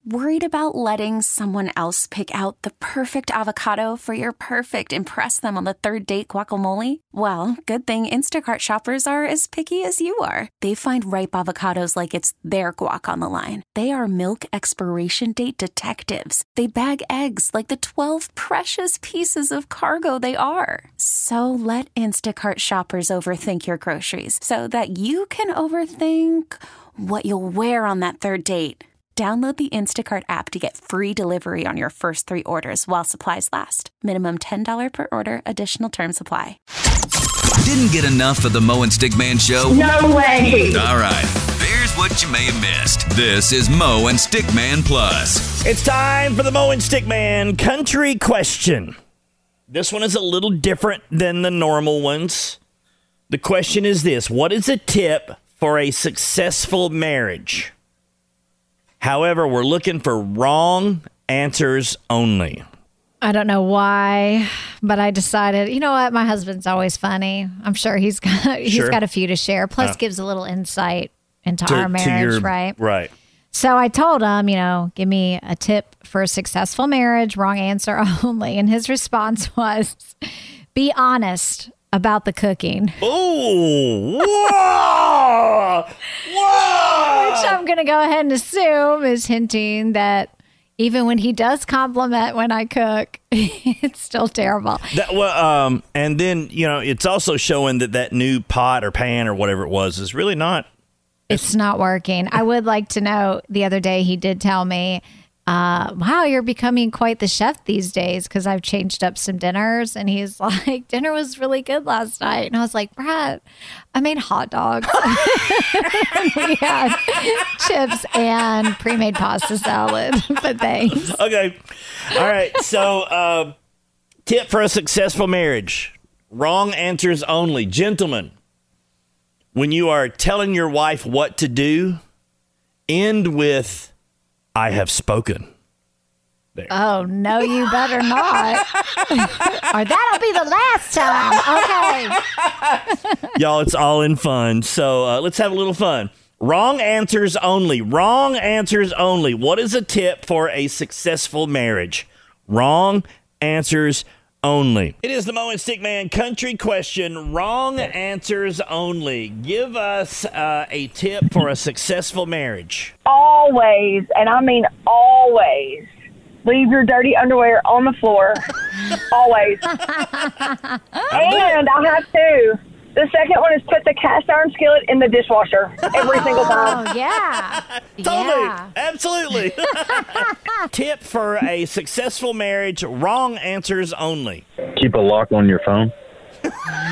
Worried about letting someone else pick out the perfect avocado for your perfect impress them on the third date guacamole? Well, good thing Instacart shoppers are as picky as you are. They find ripe avocados like it's their guac on the line. They are milk expiration date detectives. They bag eggs like the 12 precious pieces of cargo they are. So let Instacart shoppers overthink your groceries so that you can overthink what you'll wear on that third date. Download the Instacart app to get free delivery on your first 3 orders while supplies last. Minimum $10 per order. Additional terms apply. Didn't get enough of the Mo and Stickman show? No way! All right. Here's what you may have missed. This is Mo and Stickman Plus. It's time for the Mo and Stickman Country Question. This one is a little different than the normal ones. The question is this: what is a tip for a successful marriage? However, we're looking for wrong answers only. I don't know why, but I decided, you know what? My husband's always funny. I'm sure he's got a few to share. Plus, gives a little insight into our marriage, right? Right. So I told him, give me a tip for a successful marriage, wrong answer only. And his response was, be honest about the cooking. Oh, whoa! Whoa! Which I'm going to go ahead and assume is hinting that even when he does compliment when I cook, it's still terrible. And then, it's also showing that new pot or pan or whatever it was is really not. It's not working. I would like to know, the other day he did tell me, wow, you're becoming quite the chef these days because I've changed up some dinners. And he's like, dinner was really good last night. And I was like, Brad, I made hot dogs. We had chips and pre-made pasta salad. But thanks. Okay. All right. So, tip for a successful marriage. Wrong answers only. Gentlemen, when you are telling your wife what to do, end with, I have spoken. There. Oh, no, you better not. Or that'll be the last time. Okay. Y'all, it's all in fun. So let's have a little fun. Wrong answers only. Wrong answers only. What is a tip for a successful marriage? Wrong answers only. It is the Mo and Stickman Country Question. Wrong answers only. Give us a tip for a successful marriage. Always, and I mean always, leave your dirty underwear on the floor. Always. And I have two. The second one is put the cast iron skillet in the dishwasher every single time. Oh, yeah. Totally. Yeah. Absolutely. Tip for a successful marriage. Wrong answers only. Keep a lock on your phone. All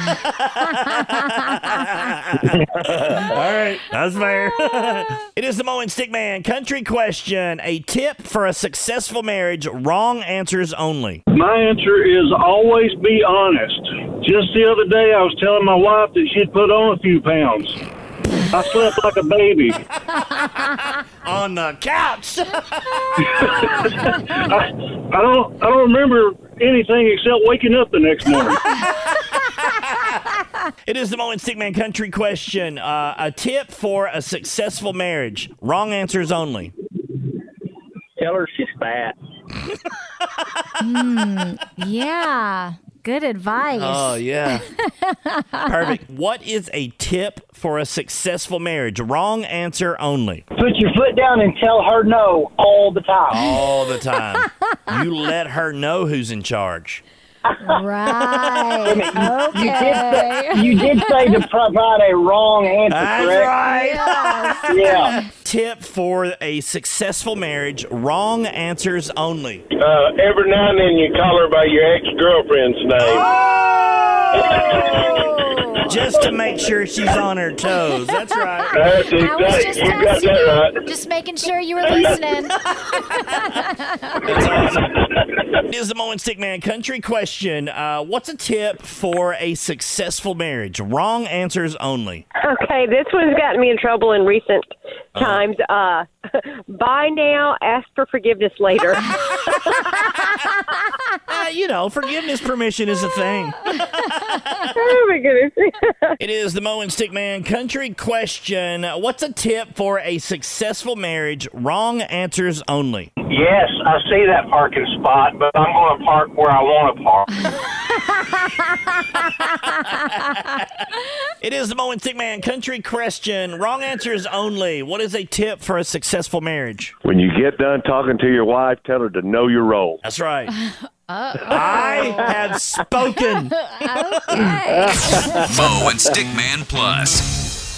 right. That's fair. It is the Mo and Stickman Country Question. A tip for a successful marriage. Wrong answers only. My answer is always be honest. Just the other day, I was telling my wife that she'd put on a few pounds. I slept like a baby. On the couch. I don't remember anything except waking up the next morning. It is the Mo and Stickman Country Question. A tip for a successful marriage. Wrong answers only. Tell her she's fat. Yeah. Good advice. Oh, yeah. Perfect. What is a tip for a successful marriage? Wrong answer only. Put your foot down and tell her no all the time. All the time. You let her know who's in charge. Right. Okay. You did say to provide a wrong answer, That's correct? right. Yes. Yeah. Tip for a successful marriage. Wrong answers only. Every now and then you call her by your ex-girlfriend's name. Just to make sure she's on her toes. That's right. That's I was exactly. just You got that right. Just making sure you were listening. That's awesome. It is the Mo and Stickman Country Question. What's a tip for a successful marriage? Wrong answers only. Okay, this one's gotten me in trouble in recent times. Buy now, ask for forgiveness later. Forgiveness permission is a thing. Oh, my goodness. It is the Mo and Stickman country question. What's a tip for a successful marriage? Wrong answers only. Yes, I see that parking spot, but I'm going to park where I want to park. It is the Mo and Stickman country question. Wrong answers only. What is a tip for a successful marriage? When you get done talking to your wife, tell her to know your role. That's right. I have spoken. Okay. Mo and Stickman Plus.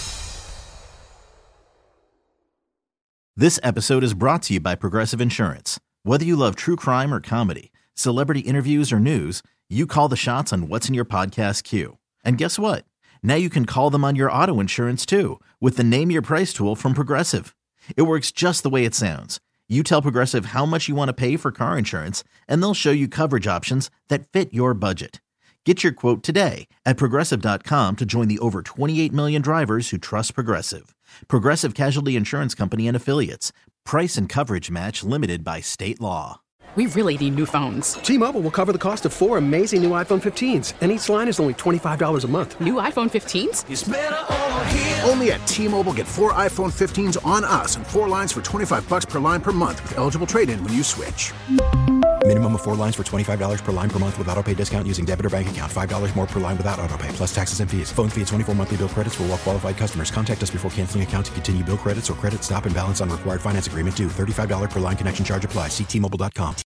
This episode is brought to you by Progressive Insurance. Whether you love true crime or comedy, celebrity interviews or news, you call the shots on what's in your podcast queue. And guess what? Now you can call them on your auto insurance too with the Name Your Price tool from Progressive. It works just the way it sounds. You tell Progressive how much you want to pay for car insurance, and they'll show you coverage options that fit your budget. Get your quote today at Progressive.com to join the over 28 million drivers who trust Progressive. Progressive Casualty Insurance Company and Affiliates. Price and coverage match limited by state law. We really need new phones. T-Mobile will cover the cost of 4 amazing new iPhone 15s, and each line is only $25 a month. New iPhone 15s? It's better over here. Only at T-Mobile, get 4 iPhone 15s on us and 4 lines for $25 per line per month with eligible trade-in when you switch. Minimum of 4 lines for $25 per line per month with autopay discount using debit or bank account. $5 more per line without autopay, plus taxes and fees. Phone fee at 24 monthly bill credits for well-qualified customers. Contact us before canceling account to continue bill credits or credit stop and balance on required finance agreement due. $35 per line connection charge applies. See T-Mobile.com.